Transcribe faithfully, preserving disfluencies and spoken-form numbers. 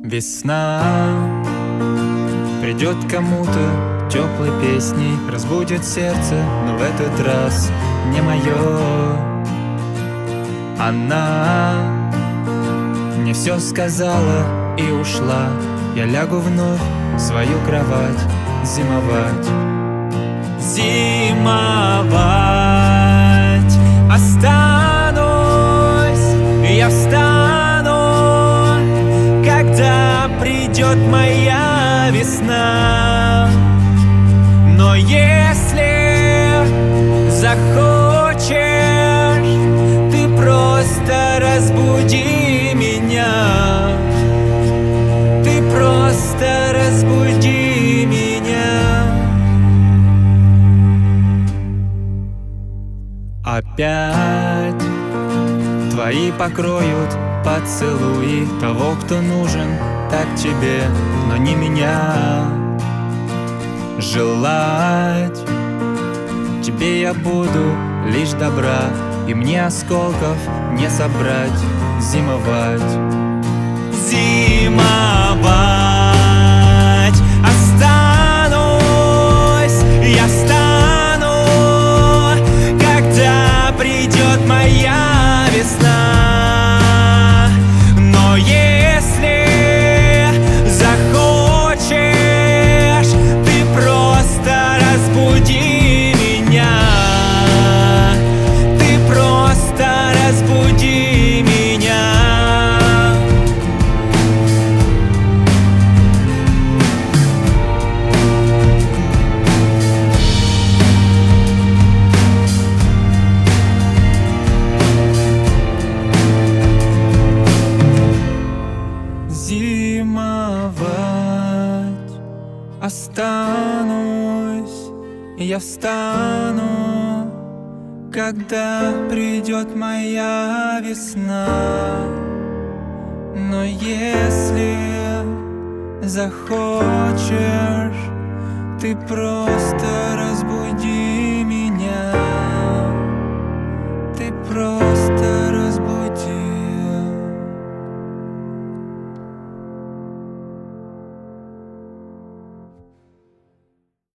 Весна придет кому-то теплой песней, разбудит сердце, но в этот раз не мое. Она мне все сказала и ушла. Я лягу вновь в свою кровать зимовать. Зимовать останусь, я встану, когда придет моя весна. Но если захочешь, ты просто разбуди меня. Ты просто разбуди меня. Опять твои покроют поцелуи того, кто нужен так тебе, но не меня. Желать тебе я буду лишь добра, и мне осколков не собрать. Зимовать, зимовать останусь, я встану, когда придет моя весна. Но если захочешь, ты просто разбуди меня. Ты просто разбуди меня. Зимовать останусь, я встану, когда придет моя весна. Но если захочешь, ты просто разбуди меня. Ты просто разбуди.